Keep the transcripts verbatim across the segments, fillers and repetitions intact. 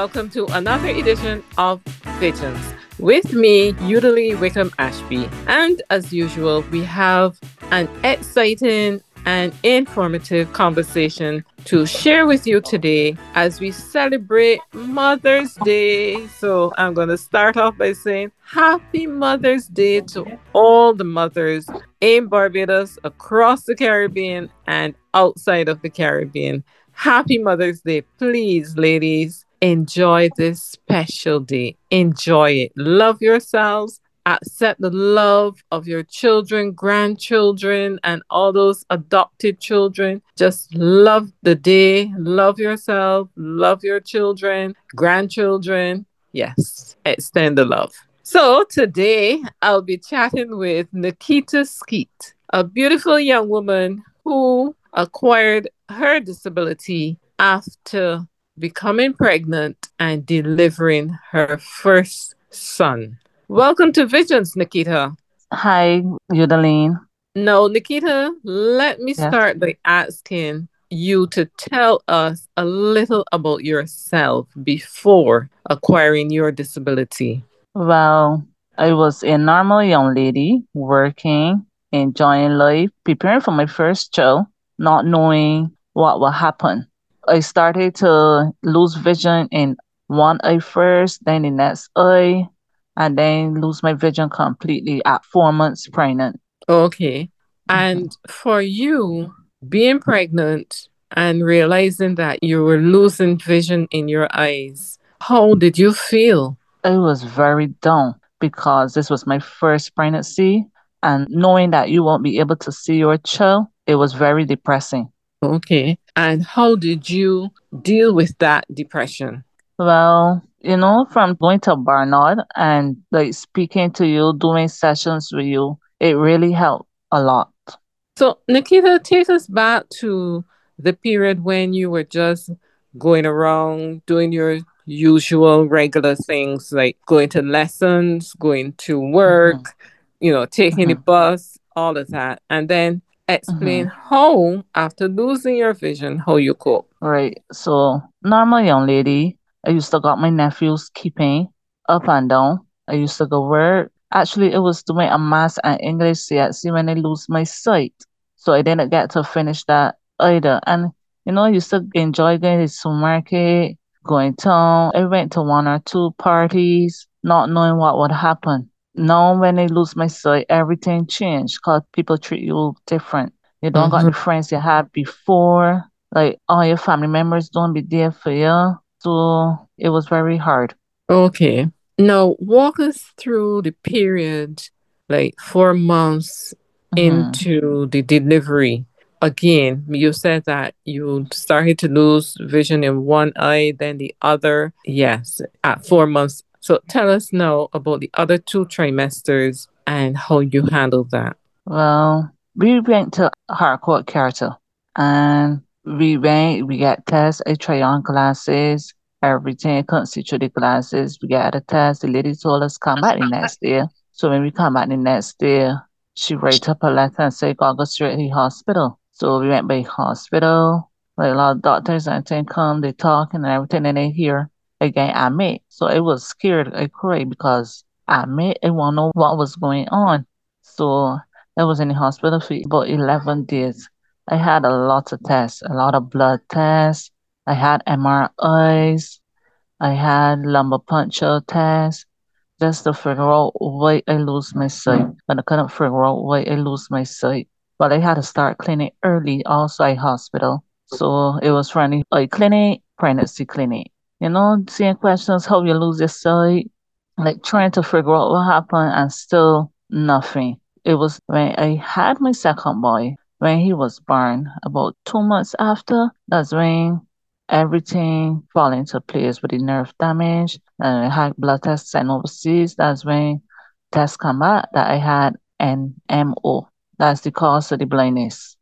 welcome to another edition of Visions. With me, Udally Wickham Ashby. And as usual, we have an exciting and informative conversation to share with you today as we celebrate Mother's Day. So I'm going to start off by saying Happy Mother's Day to all the mothers in Barbados, across the Caribbean, and outside of the Caribbean. Happy Mother's Day. Please, ladies, enjoy this special day. Enjoy it. Love yourselves. Accept the love of your children, grandchildren, and all those adopted children. Just love the day. Love yourself. Love your children, grandchildren. Yes, extend the love. So today I'll be chatting with Nikita Skeet, a beautiful young woman who acquired her disability after becoming pregnant and delivering her first son. Welcome to Visions, Nikita. Hi, Udaline. Now, Nikita, let me Yes. start by asking you to tell us a little about yourself before acquiring your disability. Well, I was a normal young lady working, enjoying life, preparing for my first child, not knowing what will happen. I started to lose vision in one eye first, then the next eye, and then lose my vision completely at four months pregnant. Okay. Mhm. And for you, being pregnant and realizing that you were losing vision in your eyes, how did you feel? I was very down because this was my first pregnancy, and knowing that you won't be able to see your child, it was very depressing. Okay. And how did you deal with that depression? Well, you know, from going to Barnard and like speaking to you, doing sessions with you, it really helped a lot. So, Nikita, take us back to the period when you were just going around doing your usual regular things like going to lessons, going to hmm work, you know, taking the hmm bus, all of that. And then hmm explain how, after losing your vision, how you cope. Right. So, normal young lady, I used to got my nephews keeping up and down. I used to go work. Actually, it was doing a math and English C S C when I lose my sight. So I didn't get to finish that either. And, you know, I used to enjoy going to the supermarket, going town. I went to one or two parties, not knowing what would happen. Now, when I lose my sight, everything changed because people treat you different. You don't got Mhm. the friends you had before, like all your family members don't be there for you. So it was very hard. Okay. Now, walk us through the period, like four months hmm into the delivery. Again, you said that you started to lose vision in one eye, then the other. Yes, at four months. So tell us now about the other two trimesters and how you handled that. Well, we went to Harcourt Carter and we went, we got tests. I try on glasses, everything. I couldn't see through the glasses. We got a test. The lady told us come back the next day. So when we come back the next day, she write up a letter and say, gotta go straight to the hospital. So we went by hospital. Like a lot of doctors and everything come, they talk and everything, and they hear again admit. So I was scared. I cried because admit, I want to know what was going on. So I was in the hospital for about eleven days. I had a lot of tests, a lot of blood tests. I had M R Is. I had lumbar puncture tests just to figure out why I lose my sight. But I couldn't figure out why I lose my sight. But I had to start clinic early outside hospital. So it was running a clinic, pregnancy clinic. You know, seeing questions how you lose your sight, like trying to figure out what happened and still nothing. It was when I had my second boy, when he was born, about two months after, that's when everything fall into place with the nerve damage. And I had blood tests sent overseas. That's when tests come out that I had an M O. That's the cause of the blindness.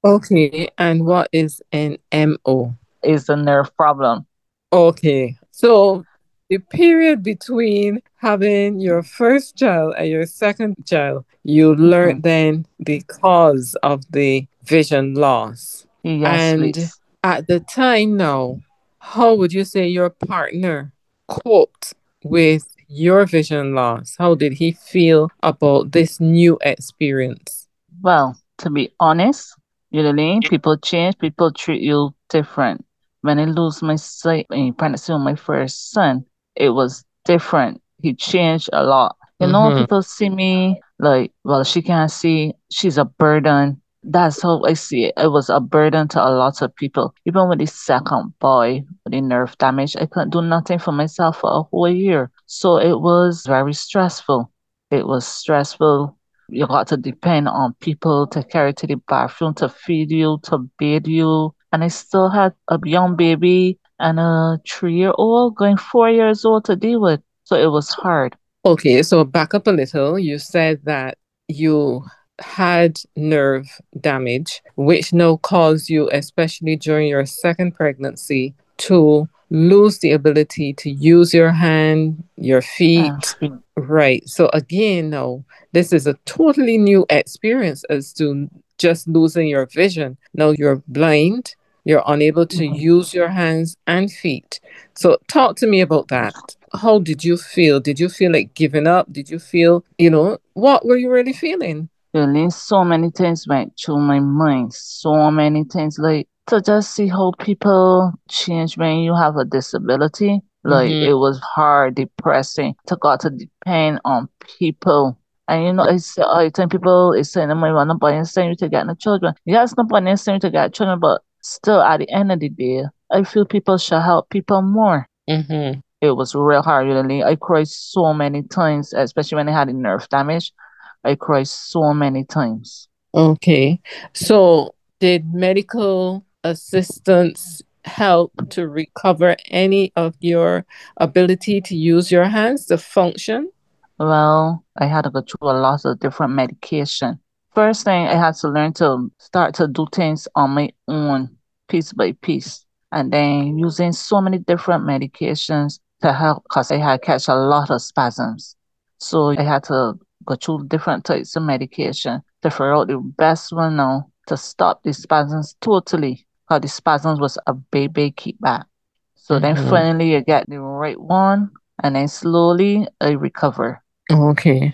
Okay, and what is an M O? It's a nerve problem. Okay. So the period between having your first child and your second child, you hmm learned then the cause of the vision loss. Yes, And please. at the time now, how would you say your partner coped with your vision loss? How did he feel about this new experience? Well, to be honest, usually people change, people treat you different. When I lose my sight in pregnancy with my first son, it was different. He changed a lot. You know, Mm-hmm. people see me like, well, she can't see, she's a burden. That's how I see it. It was a burden to a lot of people. Even with the second boy, with the nerve damage, I couldn't do nothing for myself for a whole year. So it was very stressful. It was stressful. You got to depend on people to carry to the bathroom, to feed you, to bathe you. And I still had a young baby and a three year old going four years old to deal with. So it was hard. Okay, so back up a little. You said that you had nerve damage, which now caused you, especially during your second pregnancy, to lose the ability to use your hand, your And feet. feed. Right. So again, now this is a totally new experience as to just losing your vision. Now you're blind, you're unable to Mhm. use your hands and feet. So talk to me about that. How did you feel? Did you feel like giving up? Did you feel, you know, what were you really feeling? Really, so many things went through my mind. So many things, like to just see how people change when you have a disability. Like Mm-hmm. it was hard, depressing. To got to depend on people. And you know, I say I tell people it's saying my want nobody is saying you to get no children. Yes, nobody is saying you to get children, but still at the end of the day, I feel people should help people more. Mm-hmm. It was real hard, really. I cried so many times, especially when I had a nerve damage. I cried so many times. Okay. So did medical assistance help to recover any of your ability to use your hands to function? Well, I had to go through a lot of different medication. First thing, I had to learn to start to do things on my own, piece by piece, and then using so many different medications to help because I had catch a lot of spasms. So I had to go through different types of medication to figure out the best one now to stop the spasms totally, because the spasms was a big, big kickback. So then Mm-hmm. finally you get the right one, and then slowly I recover. Okay.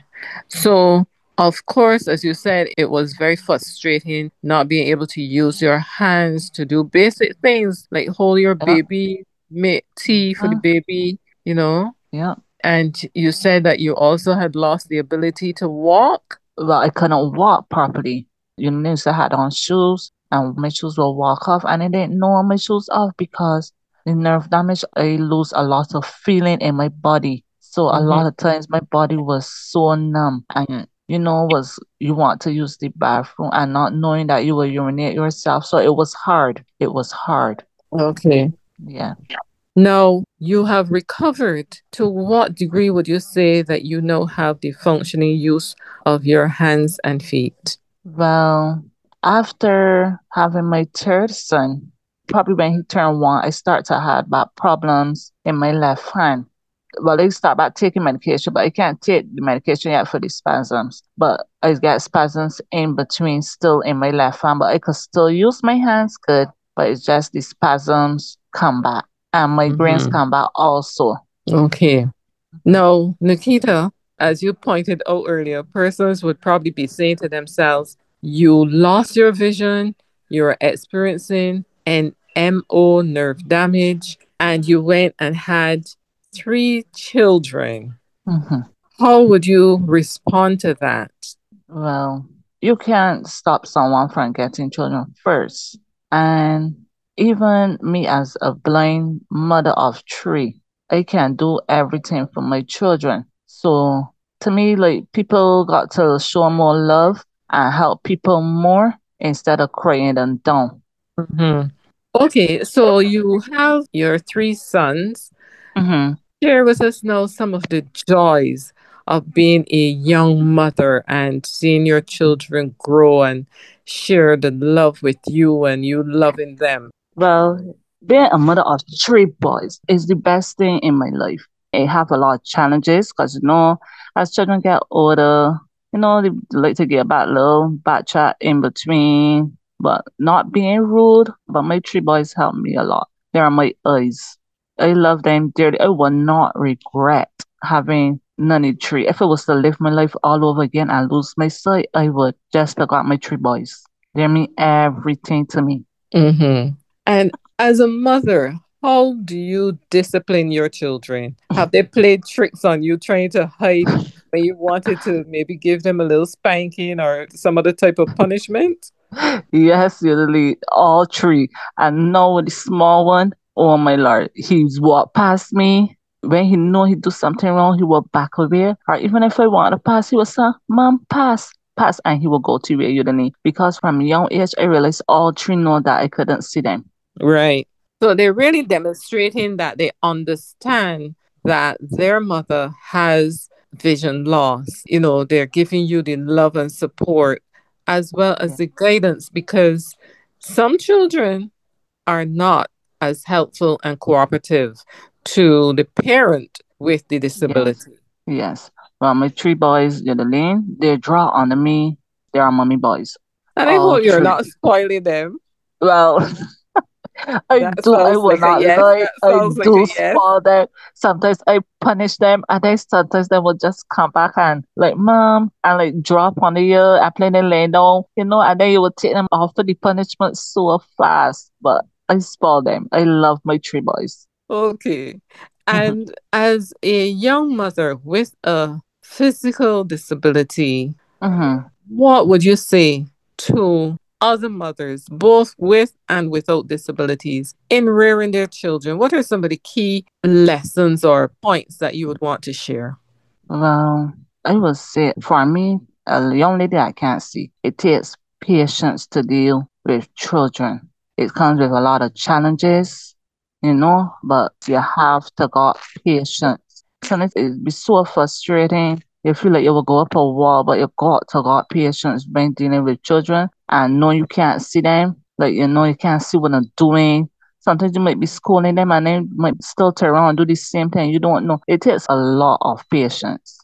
So, of course, as you said, it was very frustrating not being able to use your hands to do basic things like hold your Yeah. baby, make tea for the Mhm. baby, you know? Yeah. And you said that you also had lost the ability to walk. Well, I couldn't walk properly. You know, so I had on shoes and my shoes will walk off, and I didn't know my shoes off because the nerve damage, I lose a lot of feeling in my body. So a Mm-hmm. lot of times my body was so numb, and you know, was you want to use the bathroom and not knowing that you will urinate yourself. So it was hard. It was hard. Okay. Yeah. Now, you have recovered. To what degree would you say that you now have the functioning use of your hands and feet? Well, after having my third son, probably when he turned one, I start to have back problems in my left hand. Well, I start back taking medication, but I can't take the medication yet for the spasms. But I get spasms in between still in my left hand, but I could still use my hands good, but it's just the spasms come back and migraines Mm-hmm. come back also. Okay. Now, Nikita, as you pointed out earlier, persons would probably be saying to themselves, you lost your vision, you're experiencing an M O nerve damage, and you went and had three children. Mhm. How would you respond to that? Well, you can't stop someone from getting children first. And even me as a blind mother of three, I can do everything for my children. So to me, like people got to show more love and help people more instead of crying them down. Mhm. Okay, so you have your three sons. Mm-hmm. Share with us now some of the joys of being a young mother and seeing your children grow and share the love with you and you loving them. Well, being a mother of three boys is the best thing in my life. I have a lot of challenges because, you know, as children get older, you know, they like to get back little back chat in between, but not being rude. But my three boys help me a lot. They are my eyes. I love them dearly. I will not regret having none of three. If I was to live my life all over again and lose my sight, I would just have got my three boys. They mean everything to me. Mm-hmm. And as a mother, how do you discipline your children? Have they played tricks on you trying to hide when you wanted to maybe give them a little spanking or some other type of punishment? Yes, usually all three. And now with the small one, oh my lord, he's walk past me. When he know he do something wrong, he will back away. Or even if I want to pass, he will say, Mom, pass, pass, and he will go to where you need. Because from a young age, I realized all three know that I couldn't see them. Right. So they're really demonstrating that they understand that their mother has vision loss. You know, they're giving you the love and support as well as Yeah. the guidance because some children are not as helpful and cooperative to the parent with the Yes, disability. yes. Well, my three boys, they're the lane, they draw on me. They are mommy boys, And I all hope you're three. not spoiling them. Well, I That do. I sounds will like a not yes. lie. That I sounds like do a yes. spoil them. Sometimes I punish them, and then sometimes they will just come back and like, mom, and like drop on the ear and play the lay down, you know, and then you will take them off for the punishment so fast. But I spoil them. I love my three boys. Okay. And as a young mother with a physical disability, Mm-hmm. what would you say to other mothers, both with and without disabilities, in rearing their children? What are some of the key lessons or points that you would want to share? Well, I would say for me, a young lady I can't see, it takes patience to deal with children. It comes with a lot of challenges, you know, but you have to got patience. Sometimes it be so frustrating. You feel like you will go up a wall, but you got to got patience when dealing with children and know you can't see them. Like you know you can't see what they're doing. Sometimes you might be schooling them and they might still turn around and do the same thing. You don't know. It takes a lot of patience.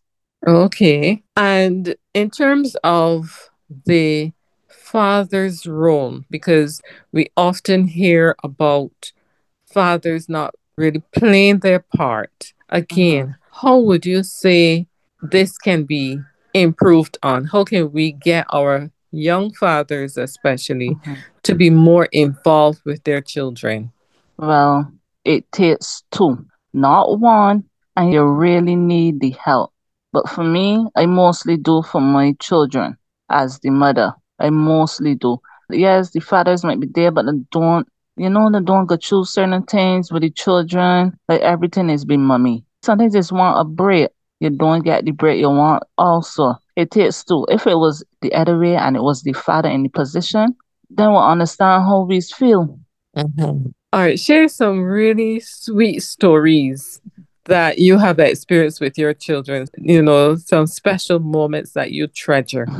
Okay. And in terms of the father's role, because we often hear about fathers not really playing their part. Mm-hmm. Again, how would you say this can be improved on? How can we get our young fathers, especially, Mm-hmm. to be more involved with their children? Well, it takes two, not one, and you really need the help. But for me, I mostly do for my children as the mother. I mostly do. Yes, the fathers might be there, but they don't, you know, they don't go through certain things with the children. Like everything is being mommy. Sometimes just want a break. You don't get the break you want. Also, it takes two. If it was the other way and it was the father in the position, then we'll understand how we feel. Mhm. All right, share some really sweet stories that you have experienced with your children, you know, some special moments that you treasure.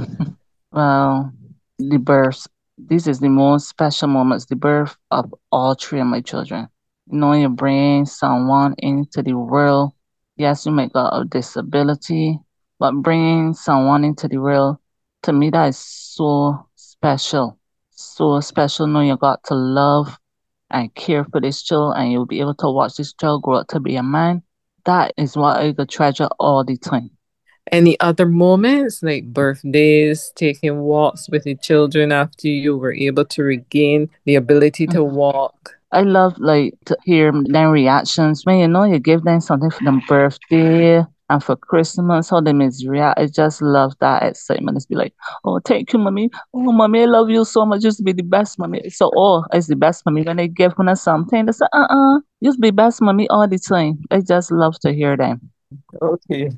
Well, the birth. This is the most special moments, the birth of all three of my children. You know, you bring someone into the world. Yes, you may got a disability, but bringing someone into the world, to me, that is so special. So special knowing you got to love and care for this child and you'll be able to watch this child grow up to be a man. That is what I could treasure all the time. Any other moments like birthdays, taking walks with the children after you were able to regain the ability to walk? I love like to hear their reactions when you know you give them something for their birthday and for Christmas, how they miss react. I just love that excitement. It's be like, oh, thank you, mommy. Oh, mommy, I love you so much. Just be the best, mommy. So, oh, it's the best, mommy. When they give me something, they say, uh-uh, just be best, mommy, all the time. I just love to hear them. Okay.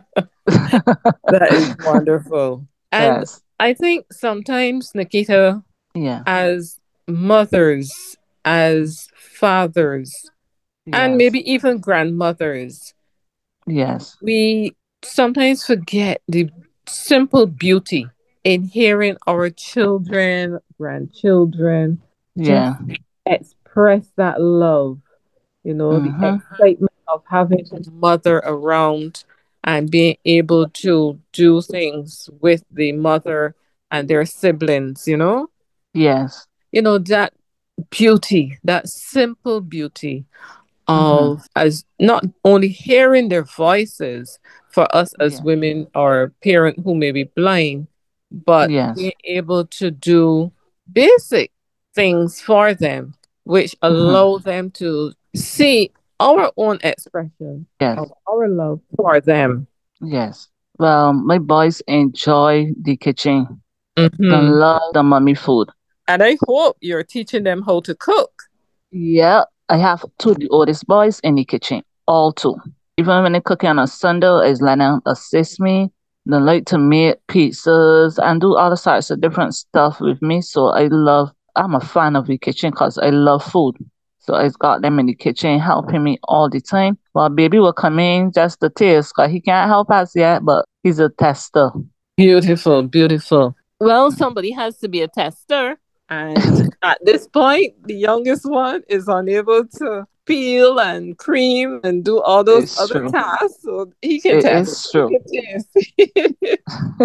That is wonderful. And Yes. I think sometimes, Nikita, Yeah. as mothers, as fathers, and Yes. maybe even grandmothers, Yes. we sometimes forget the simple beauty in hearing our children, grandchildren just Yeah. express that love, you know, the Mm-hmm. excitement of having a mother around and being able to do things with the mother and their siblings, you know? Yes. You know, that beauty, that simple beauty Mm-hmm. of as not only hearing their voices for us as Yeah. women or parent who may be blind, but Yes. being able to do basic things for them, which Mm-hmm. allow them to see our own expression of Yes. our love for them. Yes. Well, my boys enjoy the kitchen. They Hmm. love the mommy food. And I hope you're teaching them how to cook. Yeah, I have two of the oldest boys in the kitchen, all two. Even when they cooking on a Sunday, is letting them assist me. They like to make pizzas and do all sorts of different stuff with me. So I love, I'm a fan of the kitchen because I love food. So I got them in the kitchen helping me all the time. Well, baby will come in just to taste because he can't help us yet, but he's a tester. Beautiful, beautiful. Well, somebody has to be a tester. And at this point, the youngest one is unable to peel and cream and do all those It's other true. tasks. So he can It test. is He true. can taste.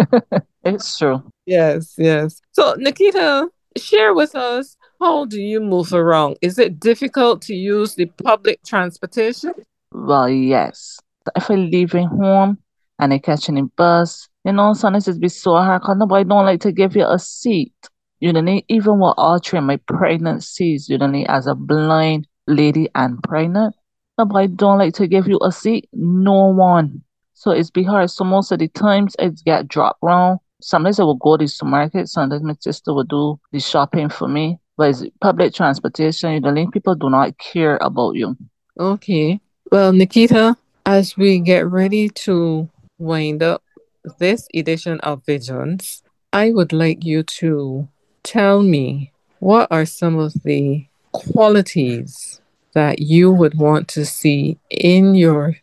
It's true. Yes, yes. So, Nikita, share with us, how do you move around? Is it difficult to use the public transportation? Well, yes. If I leaving home and I catching a bus, you know, sometimes it's be so hard because nobody don't like to give you a seat. You don't need, even with altering my pregnancies, you don't need as a blind lady and pregnant, nobody don't like to give you a seat. No one. So it's be hard. So most of the times it get dropped around. Sometimes I will go to the supermarket, sometimes my sister will do the shopping for me. But it's public transportation, you don't need people do not care about you. Okay. Well, Nikita, as we get ready to wind up this edition of Visions, I would like you to tell me, what are some of the qualities that you would want to see in your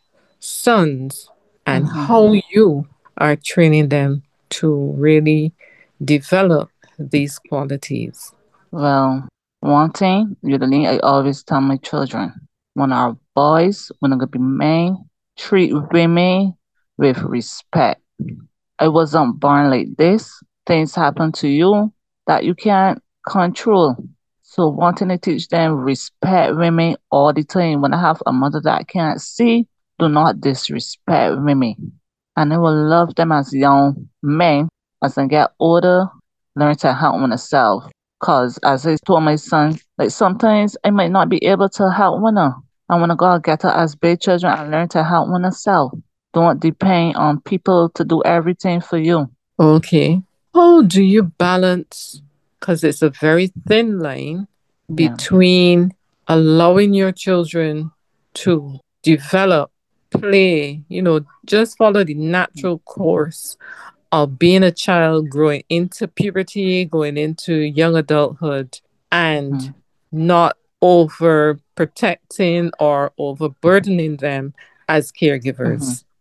sons and how Mhm. you are training them to really develop these qualities. Well, one thing, usually I always tell my children, when our boys, when gonna be men, treat women with respect. I wasn't born like this. Things happen to you that you can't control. So wanting to teach them respect women all the time. When I have a mother that can't see, do not disrespect women. And I will love them as young men. As I get older, learn to help myself. Cause as I told my son, like sometimes I might not be able to help one. I wanna go get her as big children and learn to help oneself. Don't depend on people to do everything for you. Okay. How do you balance? Because it's a very thin line Yeah. between allowing your children to develop, play, you know, just follow the natural course of being a child, growing into puberty, going into young adulthood, and Mm-hmm. not over protecting or overburdening them as Mm-hmm. caregivers.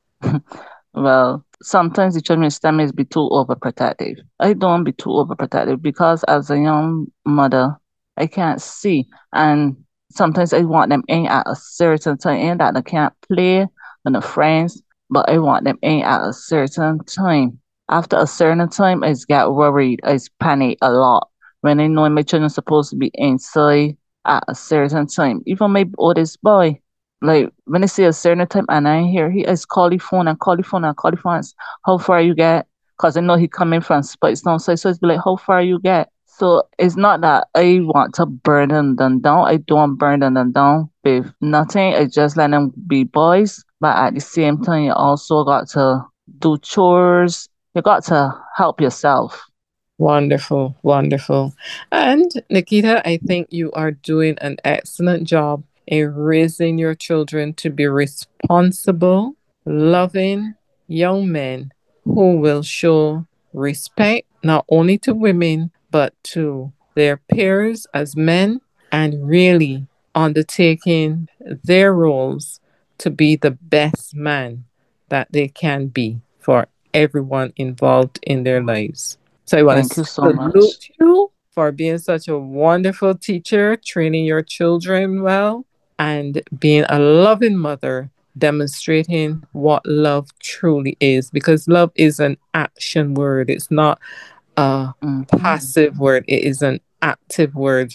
Well, sometimes the children stem is be too overprotective. I don't be too overprotective because as a young mother, I can't see. And sometimes I want them in at a certain time that they can't play with the friends, but I want them in at a certain time. After a certain time, I get worried. I panic a lot when I know my children supposed to be inside at a certain time. Even my oldest boy, like when I see a certain time and I hear he is calling phone and calling phone and calling phone, it's, how far you get? Because I know he coming from Spitestone, so so it's be like, how far you get? So it's not that I want to burden them down. I don't burden them down with nothing. I just let them be boys. But at the same time, you also got to do chores. You got to help yourself. Wonderful, wonderful. And Nikita, I think you are doing an excellent job in raising your children to be responsible, loving young men who will show respect not only to women, but to their peers as men, and really undertaking their roles to be the best man that they can be for everyone involved in their lives. So I want Thank to you so much. salute you for being such a wonderful teacher, training your children well, and being a loving mother, demonstrating what love truly is. Because love is an action word, it's not a Mm-hmm. passive word, it is an active word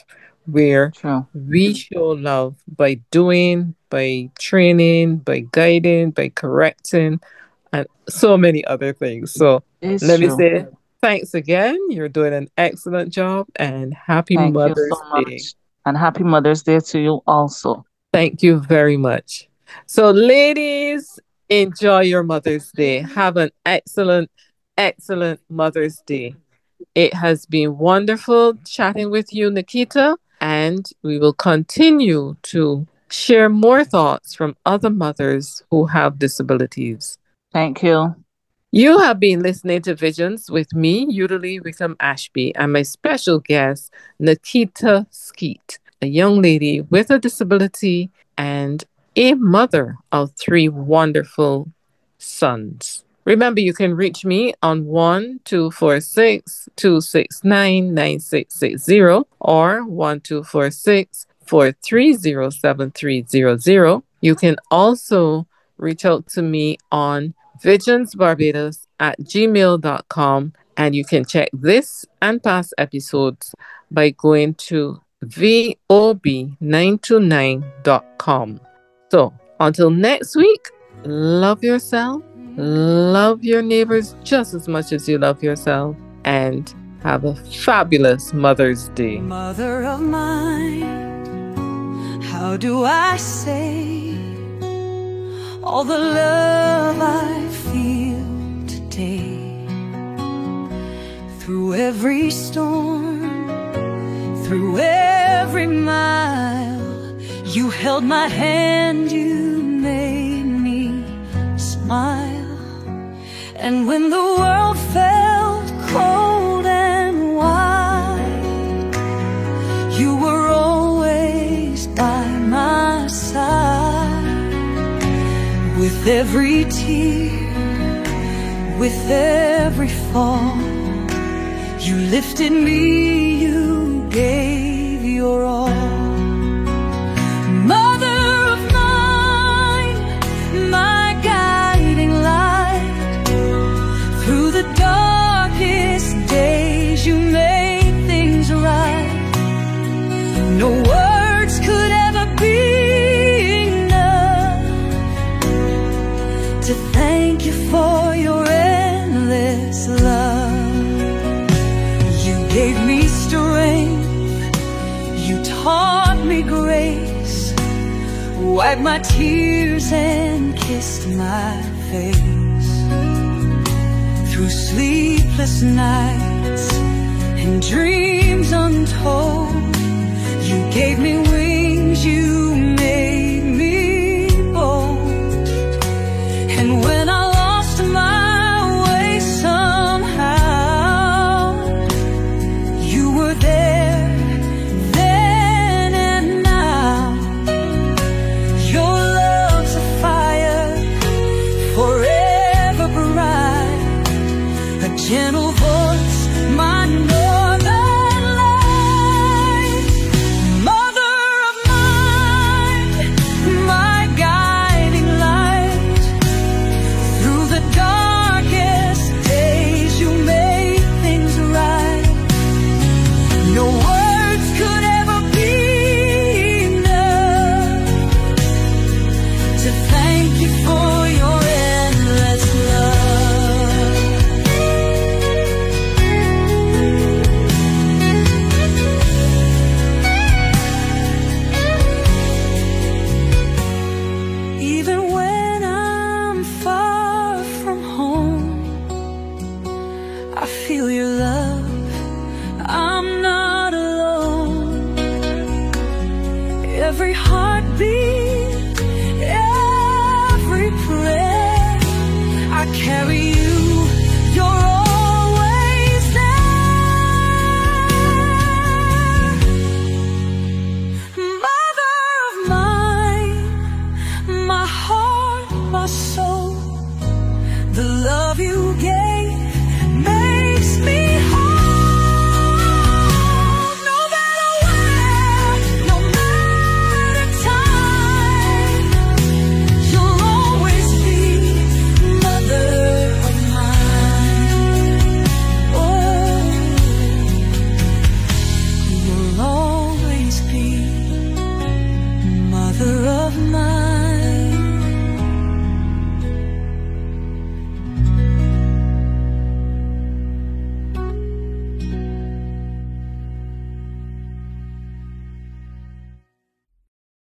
where True. we show love by doing, by training, by guiding, by correcting, and so many other things. So It's let me true. say thanks again. You're doing an excellent job and happy Thank you so Mother's Day. much. And happy Mother's Day to you also. Thank you very much. So, ladies, enjoy your Mother's Day. Have an excellent, excellent Mother's Day. It has been wonderful chatting with you, Nikita, and we will continue to share more thoughts from other mothers who have disabilities. Thank you. You have been listening to Visions with me, Udaly Wickham Ashby, and my special guest, Nikita Skeet, a young lady with a disability and a mother of three wonderful sons. Remember, you can reach me on one two four six, two six nine, nine six six zero or one two four six, four three zero, seven three zero zero. You can also reach out to me on vigionsbarbados at gmail dot com, and you can check this and past episodes by going to V O B nine two nine dot com. So until next week, love yourself, love your neighbors just as much as you love yourself, and have a fabulous Mother's Day. Mother of mine, how do I say all the love I feel today? Through every storm, through every mile, you held my hand, you made me smile. And when the world felt cold and wide, you were always by my side. With every tear, with every fall, you lifted me, you gave your all. Mother of mine, my guiding light, through the darkest days you made things right. No words could ever be enough to thank you for your endless love. You gave me strength, you taught me grace, wiped my tears and kissed my face. Through sleepless nights and dreams untold, you gave me wings, you made me bold. And when I lost my way somehow, you were there, then and now. Your love's a fire, forever bright, a gentle voice, my northern light. Mother of mine, my guiding light, through the darkest days you made things right. No words could ever be enough to thank you for your endless love. Even when I'm far from home, I feel your love, I'm not alone. Every heartbeat, every prayer, I carry you, you're always there. Mother of mine, my heart, my soul, the love you